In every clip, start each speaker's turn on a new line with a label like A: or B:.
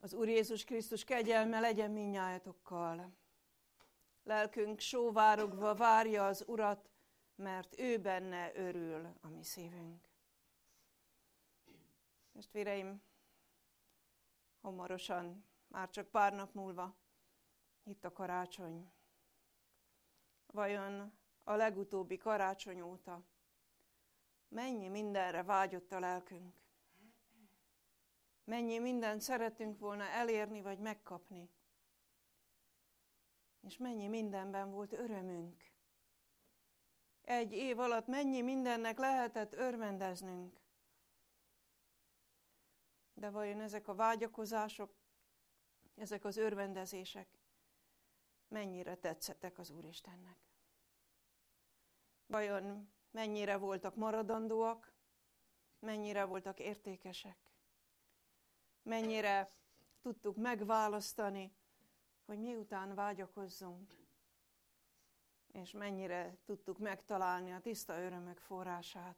A: Az Úr Jézus Krisztus kegyelme legyen mindnyájatokkal. Lelkünk sóvárogva várja az Urat, mert ő benne örül a mi szívünk. Testvéreim, hamarosan, már csak pár nap múlva, itt a karácsony. Vajon a legutóbbi karácsony óta mennyi mindenre vágyott a lelkünk? Mennyi mindent szerettünk volna elérni vagy megkapni? És mennyi mindenben volt örömünk? Egy év alatt mennyi mindennek lehetett örvendeznünk? De vajon ezek a vágyakozások, ezek az örvendezések mennyire tetszettek az Úristennek? Vajon mennyire voltak maradandóak? Mennyire voltak értékesek? Mennyire tudtuk megválasztani, hogy miután vágyakozzunk, és mennyire tudtuk megtalálni a tiszta örömök forrását.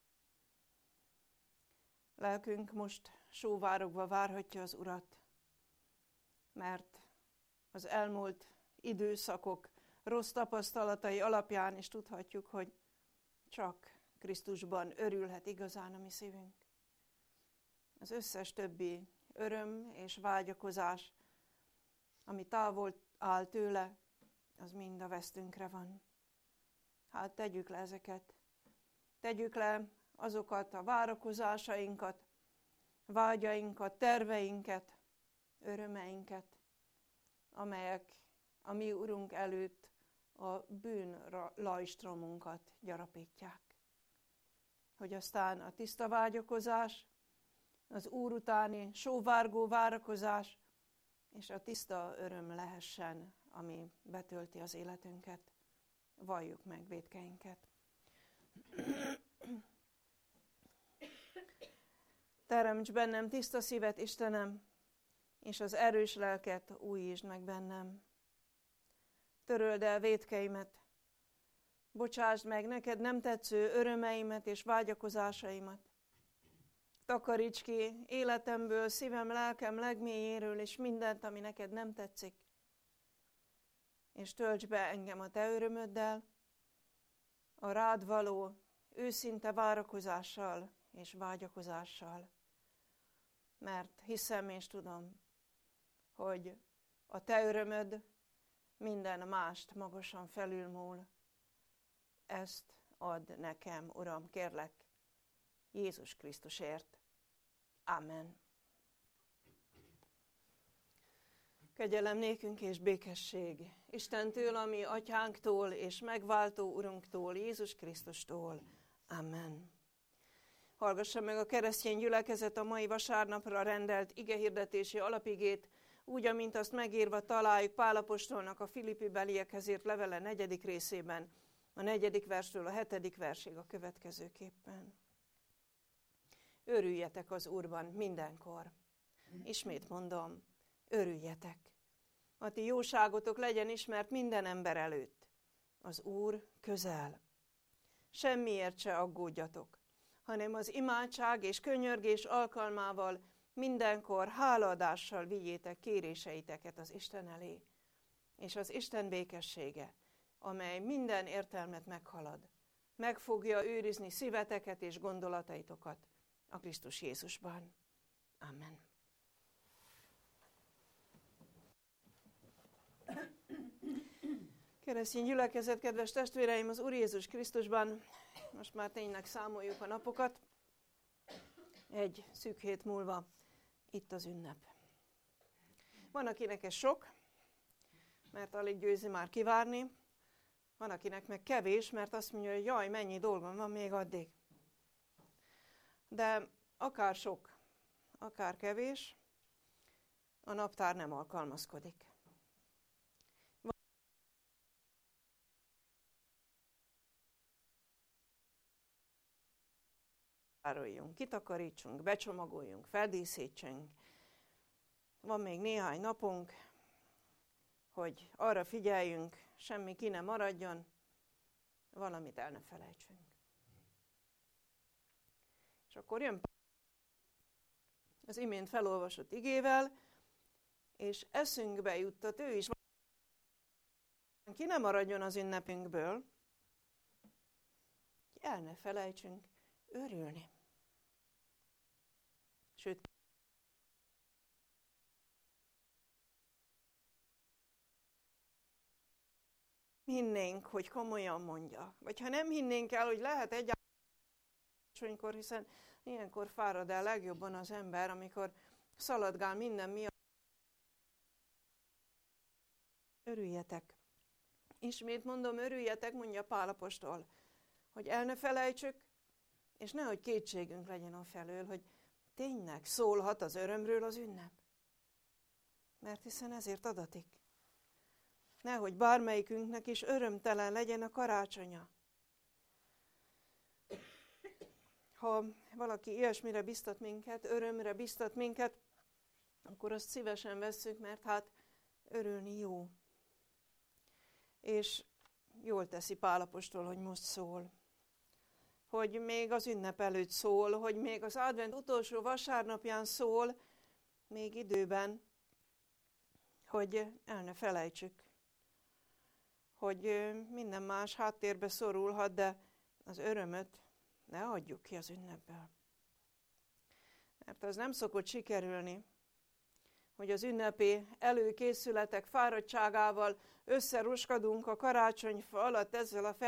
A: Lelkünk most sóvárogva várhatja az Urat, mert az elmúlt időszakok rossz tapasztalatai alapján is tudhatjuk, hogy csak Krisztusban örülhet igazán a mi szívünk. Az összes többi öröm és vágyakozás, ami távol áll tőle, az mind a vesztünkre van. Hát tegyük le ezeket. Tegyük le azokat a várakozásainkat, vágyainkat, terveinket, örömeinket, amelyek a mi Urunk előtt a bűnlajstromunkat gyarapítják. Hogy aztán a tiszta vágyakozás, az Úr utáni sóvárgó várakozás és a tiszta öröm lehessen, ami betölti az életünket. Valljuk meg vétkeinket. Teremts bennem tiszta szívet, Istenem, és az erős lelket újítsd meg bennem. Töröld el vétkeimet, bocsásd meg neked nem tetsző örömeimet és vágyakozásaimat. Takaríts ki életemből, szívem, lelkem legmélyéről és mindent, ami neked nem tetszik. És tölts be engem a te örömöddel, a rád való őszinte várakozással és vágyakozással. Mert hiszem és tudom, hogy a te örömöd minden mást magasan felülmúl. Ezt add nekem, Uram, kérlek, Jézus Krisztusért. Amen. Kegyelem nékünk és békesség Istentől, a mi atyánktól és megváltó Urunktól, Jézus Krisztustól. Amen. Hallgassa meg a keresztény gyülekezet a mai vasárnapra rendelt igehirdetési alapigét, úgy, amint azt megírva találjuk Pál apostolnak a Filippi beliekhez írt levele 4. részében, a 4. verstől a 7. versig a következőképpen. Örüljetek az Úrban mindenkor. Ismét mondom, örüljetek. A ti jóságotok legyen ismert minden ember előtt. Az Úr közel. Semmiért se aggódjatok, hanem az imádság és könyörgés alkalmával mindenkor hálaadással vigyétek kéréseiteket az Isten elé, és az Isten békessége, amely minden értelmet meghalad, meg fogja őrizni szíveteket és gondolataitokat a Krisztus Jézusban. Amen. Keresztény gyülekezet, kedves testvéreim, az Úr Jézus Krisztusban, most már tényleg számoljuk a napokat, egy szűk hét múlva itt az ünnep. Van, akinek ez sok, mert alig győzi már kivárni, van, akinek meg kevés, mert azt mondja, hogy jaj, mennyi dolgom van még addig. De akár sok, akár kevés, a naptár nem alkalmazkodik. Kitakarítsunk, becsomagoljunk, feldíszítsünk. Van még néhány napunk, hogy arra figyeljünk, semmi ki ne maradjon, valamit el ne felejtsünk. És akkor jön az imént felolvasott igével, és eszünkbe juttat ő is. Ki ne maradjon az ünnepünkből, el ne felejtsünk örülni. Sőt, hinnénk, hogy komolyan mondja. Vagy ha nem hinnénk el, hogy lehet egyáltalán, hiszen ilyenkor fárad el legjobban az ember, amikor szaladgál minden miatt. Örüljetek. Ismét mondom, örüljetek, mondja Pál apostol, hogy el ne felejtsük, és nehogy kétségünk legyen afelől, hogy tényleg szólhat az örömről az ünnep. Mert hiszen ezért adatik. Nehogy bármelyikünknek is örömtelen legyen a karácsonya. Ha valaki ilyesmire biztat minket, örömre biztat minket, akkor azt szívesen vesszük, mert hát örülni jó. És jól teszi Pál apostol, hogy most szól. Hogy még az ünnep előtt szól, hogy még az advent utolsó vasárnapján szól, még időben, hogy el ne felejtsük, hogy minden más háttérbe szorulhat, de az örömöt ne adjuk ki az ünnepből. Mert az nem szokott sikerülni, hogy az ünnepi előkészületek fáradtságával összeroskadunk a karácsonyfa alatt ezzel a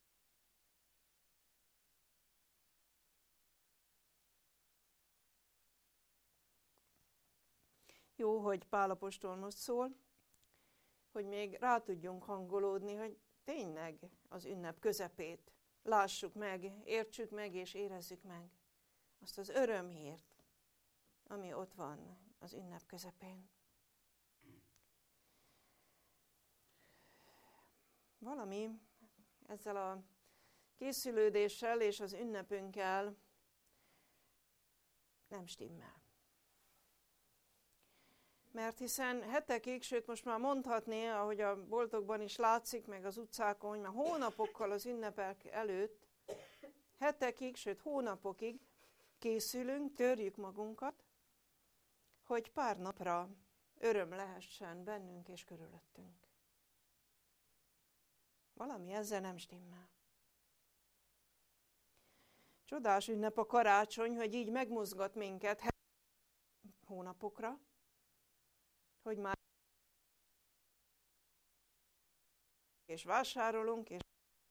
A: Jó, hogy Pál apostol most szól, hogy még rá tudjunk hangolódni, hogy tényleg az ünnep közepét lássuk meg, értsük meg és érezzük meg azt az örömhírt, ami ott van az ünnep közepén. Valami ezzel a készülődéssel és az ünnepünkkel nem stimmel. Mert hiszen hetekig, sőt most már mondhatné, ahogy a boltokban is látszik, meg az utcákon, hogy már hónapokkal az ünnepek előtt, hetekig, sőt hónapokig készülünk, törjük magunkat, hogy pár napra öröm lehessen bennünk és körülöttünk. Valami ezzel nem stimmel. Csodás ünnep a karácsony, hogy így megmozgat minket hónapokra, hogy már és vásárolunk, és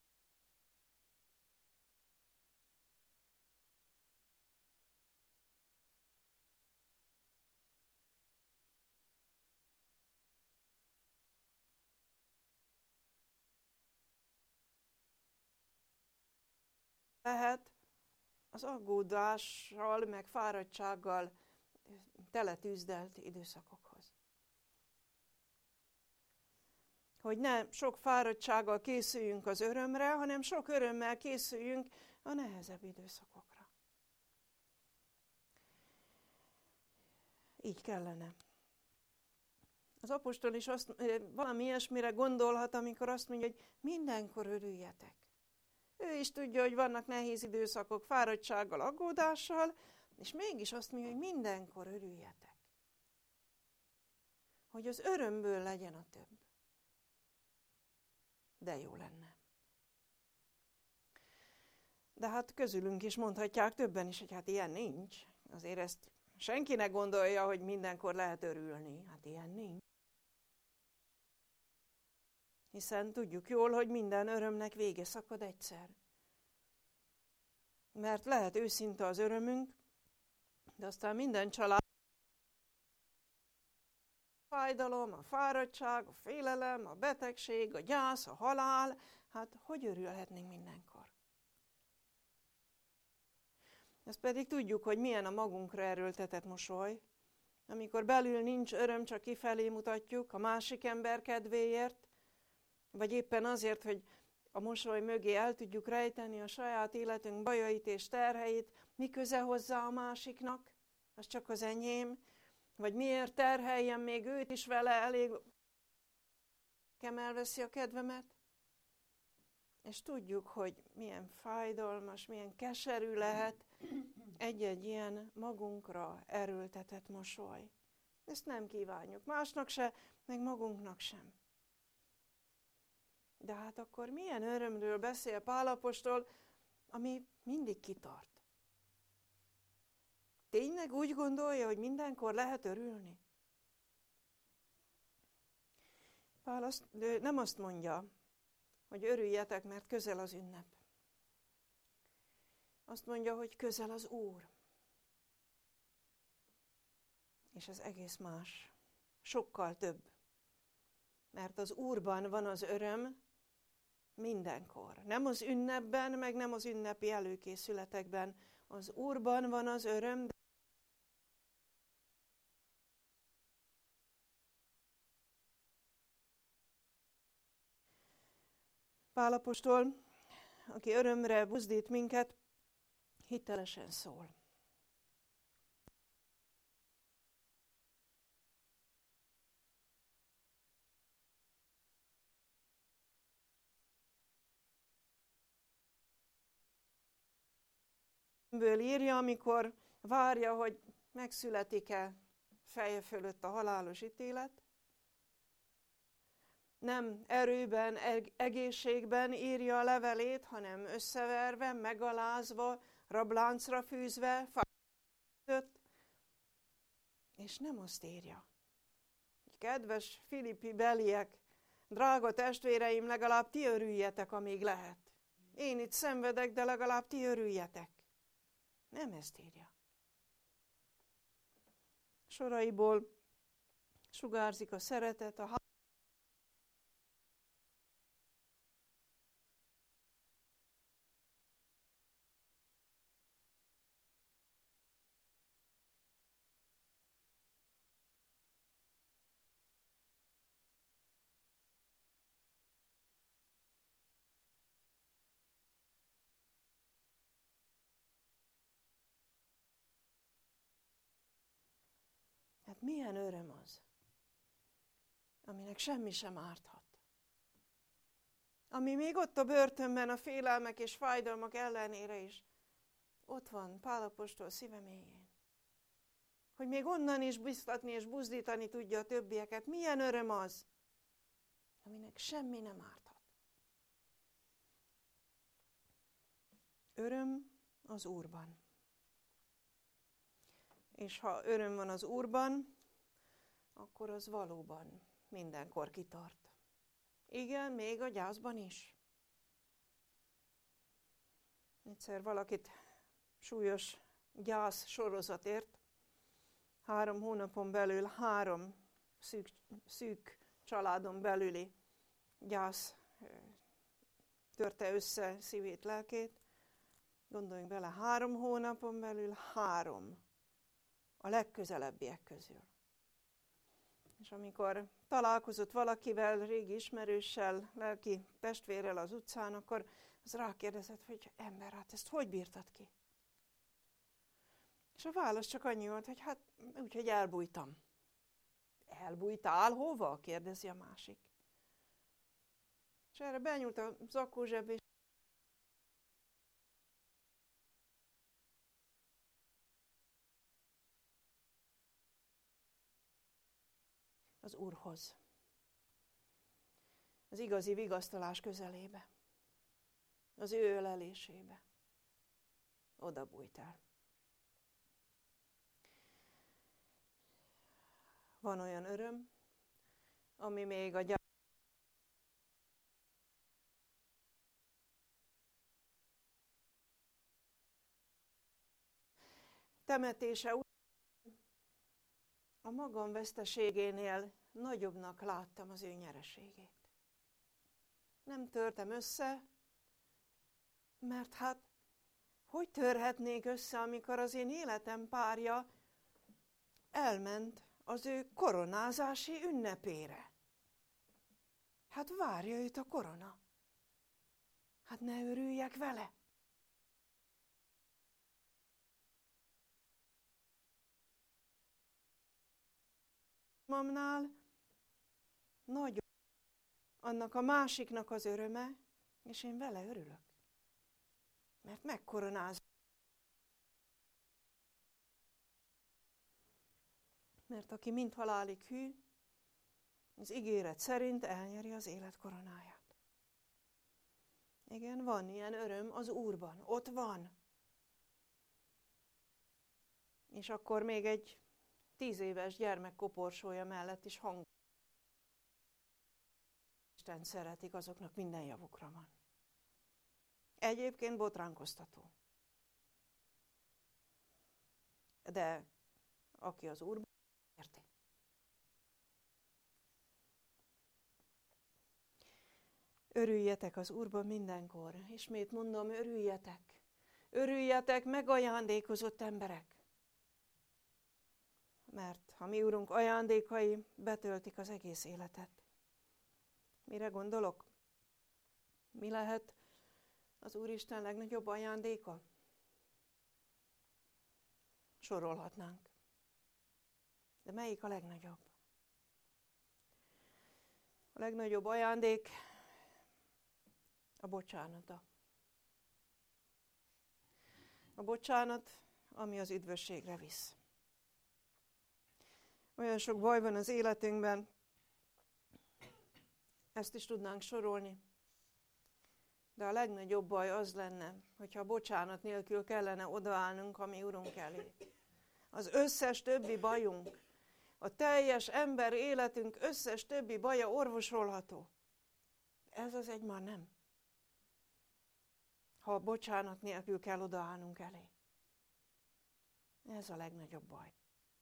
A: lehet az aggódással, meg fáradtsággal teletűzdelt időszakokhoz. Hogy ne sok fáradtsággal készüljünk az örömre, hanem sok örömmel készüljünk a nehezebb időszakokra. Így kellene. Az apostol is valami ilyesmire gondolhat, amikor azt mondja, hogy mindenkor örüljetek. Ő is tudja, hogy vannak nehéz időszakok, fáradtsággal, aggódással, és mégis azt mondja, hogy mindenkor örüljetek. Hogy az örömből legyen a több. De jó lenne. De hát közülünk is mondhatják többen is, hogy hát ilyen nincs. Azért ezt senki ne gondolja, hogy mindenkor lehet örülni. Hát ilyen nincs. Hiszen tudjuk jól, hogy minden örömnek vége szakad egyszer. Mert lehet őszinte az örömünk, de aztán minden család a fájdalom, a fáradtság, a félelem, a betegség, a gyász, a halál, hát hogy örülhetnénk mindenkor? Ezt pedig tudjuk, hogy milyen a magunkra erőltetett mosoly, amikor belül nincs öröm, csak kifelé mutatjuk a másik ember kedvéért, vagy éppen azért, hogy a mosoly mögé el tudjuk rejteni a saját életünk bajait és terheit, mi köze hozzá a másiknak, az csak az enyém, vagy miért terheljem még őt is vele, elég elveszi a kedvemet. És tudjuk, hogy milyen fájdalmas, milyen keserű lehet egy-egy ilyen magunkra erőltetett mosoly. Ezt nem kívánjuk. Másnak se, meg magunknak sem. De hát akkor milyen örömről beszél Pál apostol, ami mindig kitart? Tényleg úgy gondolja, hogy mindenkor lehet örülni? Pál nem azt mondja, hogy örüljetek, mert közel az ünnep. Azt mondja, hogy közel az Úr. És ez egész más. Sokkal több. Mert az Úrban van az öröm mindenkor. Nem az ünnepben, meg nem az ünnepi előkészületekben. Az Úrban van az öröm. Pál apostol, aki örömre buzdít minket, hitelesen szól. Ből írja, amikor várja, hogy megszületik-e feje fölött a halálos ítélet. Nem erőben, egészségben írja a levelét, hanem összeverve, megalázva, rabláncra fűzve, fájtott, és nem azt írja. Kedves Filippi beliek, drága testvéreim, legalább ti örüljetek, amíg lehet. Én itt szenvedek, de legalább ti örüljetek. Nem ezt írja. Soraiból sugárzik a szeretet, a hát milyen öröm az, aminek semmi sem árthat. Ami még ott a börtönben a félelmek és fájdalmak ellenére is ott van Pál apostol szíve mélyén. Hogy még onnan is biztatni és buzdítani tudja a többieket. Milyen öröm az, aminek semmi nem árthat. Öröm az Úrban. És ha öröm van az Úrban, akkor az valóban mindenkor kitart. Igen, még a gyászban is. Egyszer valakit súlyos gyász sorozat ért. 3 hónapon belül 3 szűk családon belüli gyász törte össze szívét, lelkét. Gondoljunk bele, 3 hónapon belül 3 a legközelebbiek közül. És amikor találkozott valakivel, régi ismerőssel, lelki testvérrel az utcán, akkor az rákérdezett, hogy ember, hát ezt hogy bírtad ki? És a válasz csak annyi volt, hogy hát úgyhogy elbújtam. Elbújtál hova? Kérdezi a másik. És erre benyúlt a zakó zsebbe, és az Úrhoz. Az igazi vigasztalás közelébe. Az ő ölelésébe. Oda bújtál. Van olyan öröm, ami még a temetése után a magam veszteségénél nagyobbnak láttam az ő nyereségét. Nem törtem össze, mert hát hogy törhetnék össze, amikor az én életem párja elment az ő koronázási ünnepére? Hát várja őt a korona. Hát ne örüljek vele. Mamnál nagy annak a másiknak az öröme, és én vele örülök. Mert megkoronáz. Mert aki mind halálig hű, az ígéret szerint elnyeri az élet koronáját. Igen, van ilyen öröm az Úrban, ott van. És akkor még egy 10 éves gyermek koporsója mellett is hang. Isten szeretik, azoknak minden javukra van. Egyébként botránkoztató. De aki az Úrban érti. Örüljetek az Úrban mindenkor. Ismét mondom, örüljetek. Örüljetek megajándékozott emberek. Mert ha mi Urunk ajándékai betöltik az egész életet. Mire gondolok? Mi lehet az Úristen legnagyobb ajándéka? Sorolhatnánk. De melyik a legnagyobb? A legnagyobb ajándék a bocsánata. A bocsánat, ami az üdvösségre visz. Olyan sok baj van az életünkben, ezt is tudnánk sorolni. De a legnagyobb baj az lenne, hogyha bocsánat nélkül kellene odaállnunk a mi Urunk elé. Az összes többi bajunk, a teljes ember életünk összes többi baja orvosolható. Ez az egy már nem. Ha bocsánat nélkül kell odaállnunk elé. Ez a legnagyobb baj.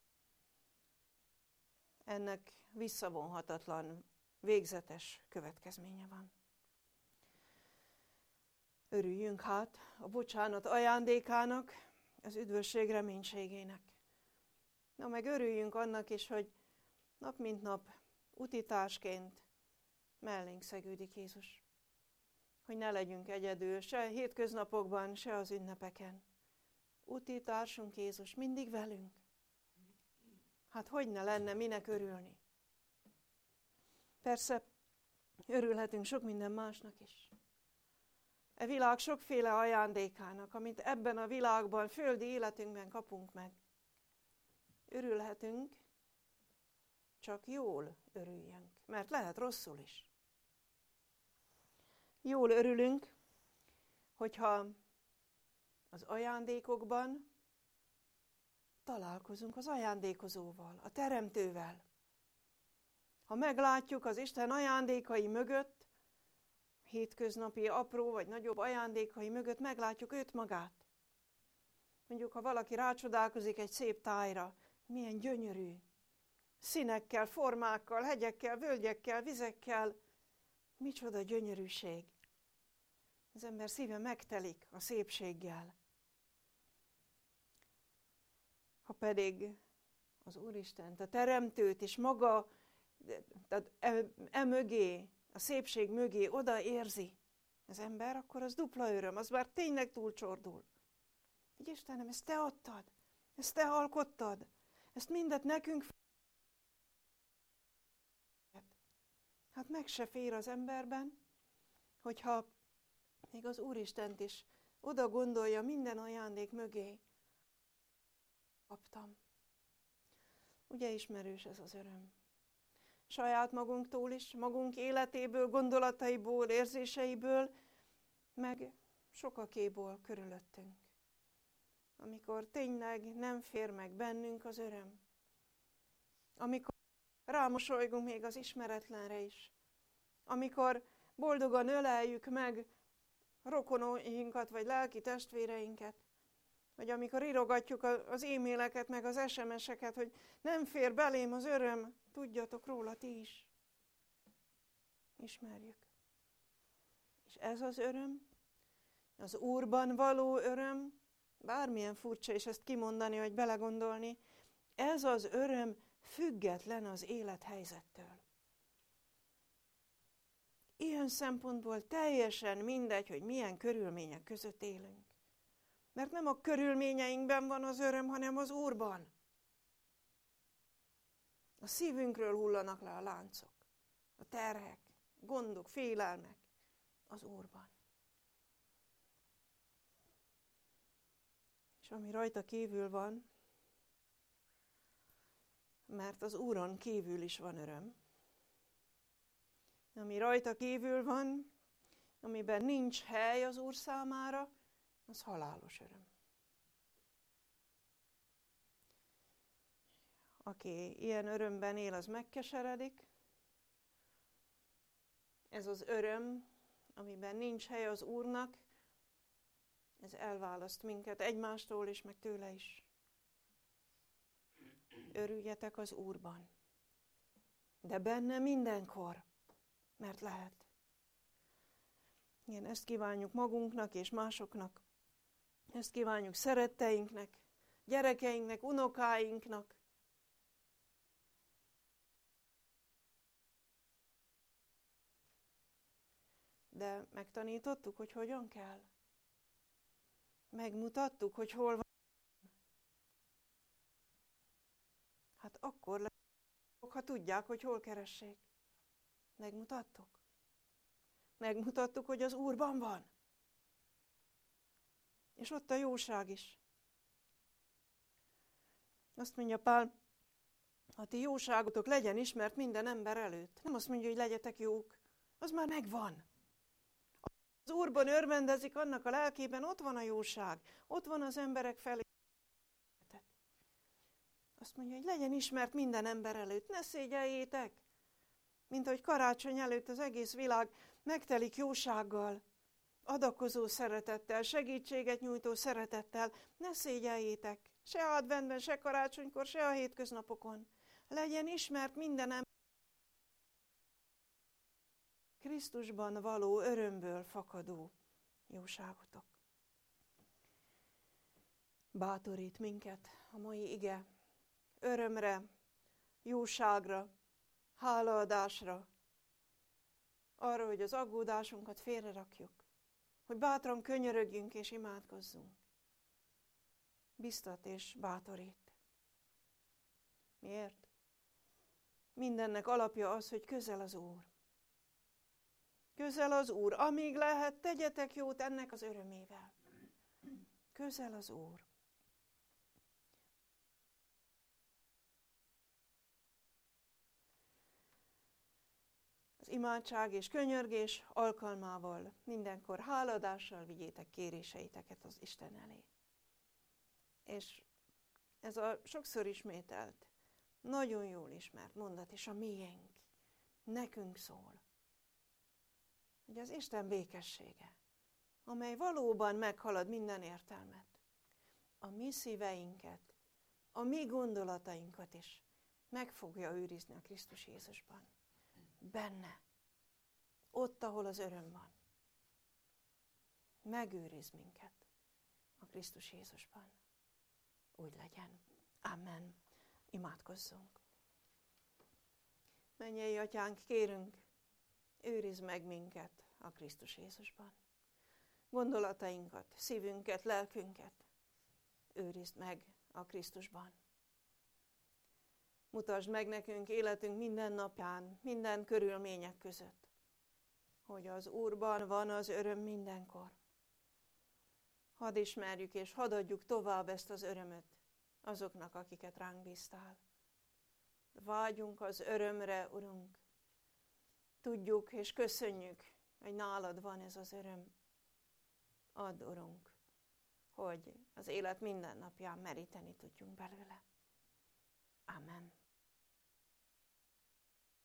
A: Ennek visszavonhatatlan, végzetes következménye van. Örüljünk hát a bocsánat ajándékának, az üdvösség reménységének. Na meg örüljünk annak is, hogy nap mint nap utitársként mellénk szegődik Jézus. Hogy ne legyünk egyedül, se hétköznapokban, se az ünnepeken. Utitársunk Jézus mindig velünk. Hát hogy ne lenne minek örülni? Persze, örülhetünk sok minden másnak is. E világ sokféle ajándékának, amit ebben a világban, földi életünkben kapunk meg. Örülhetünk, csak jól örüljünk, mert lehet rosszul is. Jól örülünk, hogyha az ajándékokban találkozunk az ajándékozóval, a Teremtővel. Ha meglátjuk az Isten ajándékai mögött, hétköznapi apró vagy nagyobb ajándékai mögött meglátjuk őt magát. Mondjuk, ha valaki rácsodálkozik egy szép tájra, milyen gyönyörű, színekkel, formákkal, hegyekkel, völgyekkel, vizekkel, micsoda gyönyörűség. Az ember szíve megtelik a szépséggel. Ha pedig az Úristent, a Teremtőt és maga, tehát mögé, a szépség mögé oda érzi az ember, akkor az dupla öröm, az már tényleg túlcsordul. Hogy Istenem, ezt Te adtad, ezt Te alkottad, ezt mindet nekünk. Hát meg se fér az emberben, hogyha még az Úristent is oda gondolja minden ajándék mögé. Kaptam. Ugye ismerős ez az öröm. Saját magunktól is, magunk életéből, gondolataiból, érzéseiből, meg sokakéból körülöttünk. Amikor tényleg nem fér meg bennünk az öröm. Amikor rámosolygunk még az ismeretlenre is. Amikor boldogan öleljük meg rokonainkat, vagy lelki testvéreinket. Vagy amikor írogatjuk az e-maileket, meg az SMS-eket, hogy nem fér belém az öröm, tudjatok róla ti is. Ismerjük. És ez az öröm, az Úrban való öröm, bármilyen furcsa is ezt kimondani, vagy belegondolni, ez az öröm független az élethelyzettől. Ilyen szempontból teljesen mindegy, hogy milyen körülmények között élünk. Mert nem a körülményeinkben van az öröm, hanem az Úrban. A szívünkről hullanak le a láncok, a terhek, a gondok, félelmek az Úrban. És ami rajta kívül van, Mert az Úron kívül is van öröm. Ami rajta kívül van, amiben nincs hely az Úr számára, az halálos öröm. Aki ilyen örömben él, az megkeseredik. Ez az öröm, amiben nincs hely az Úrnak, ez elválaszt minket egymástól is, meg tőle is. Örüljetek az Úrban, de benne mindenkor, mert lehet. Igen, ezt kívánjuk magunknak és másoknak. Ezt kívánjuk szeretteinknek, gyerekeinknek, unokáinknak. De megtanítottuk, hogy hogyan kell. Megmutattuk, hogy hol van. Hát akkor lesz, ha tudják, hogy hol keressék. Megmutattuk. Megmutattuk, hogy az Úrban van. És ott a jóság is. Azt mondja Pál, a ti jóságotok legyen ismert minden ember előtt. Nem azt mondja, hogy legyetek jók. Az már megvan. Az Úrban örvendezik, annak a lelkében ott van a jóság. Ott van az emberek felé. Azt mondja, hogy legyen ismert minden ember előtt. Ne szégyeljétek. Mint ahogy karácsony előtt az egész világ megtelik jósággal, adakozó szeretettel, segítséget nyújtó szeretettel. Ne szégyeljétek. Se adventben, se karácsonykor, se a hétköznapokon. Legyen ismert minden ember. Krisztusban való örömből fakadó jóságotok. Bátorít minket a mai ige örömre, jóságra, hálaadásra, arra, hogy az aggódásunkat félrerakjuk, hogy bátran könyörögjünk és imádkozzunk. Biztat és bátorít. Miért? Mindennek alapja az, hogy közel az Úr. Közel az Úr. Amíg lehet, tegyetek jót ennek az örömével. Közel az Úr. Az imádság és könyörgés alkalmával mindenkor háladással vigyétek kéréseiteket az Isten elé. És ez a sokszor ismételt, nagyon jól ismert mondat, és a miénk, nekünk szól. Hogy az Isten békessége, amely valóban meghalad minden értelmet, a mi szíveinket, a mi gondolatainkat is meg fogja őrizni a Krisztus Jézusban. Benne, ott, ahol az öröm van. Megőriz minket a Krisztus Jézusban. Úgy legyen. Amen. Imádkozzunk. Mennyei Atyánk, kérünk, őrizd meg minket a Krisztus Jézusban. Gondolatainkat, szívünket, lelkünket őrizd meg a Krisztusban. Mutasd meg nekünk életünk minden napján, minden körülmények között, hogy az Úrban van az öröm mindenkor. Hadd ismerjük és hadd adjuk tovább ezt az örömöt azoknak, akiket ránk bíztál. Vágyunk az örömre, Urunk. Tudjuk és köszönjük, hogy nálad van ez az öröm. Add, Urunk, hogy az élet minden napján meríteni tudjunk belőle. Amen.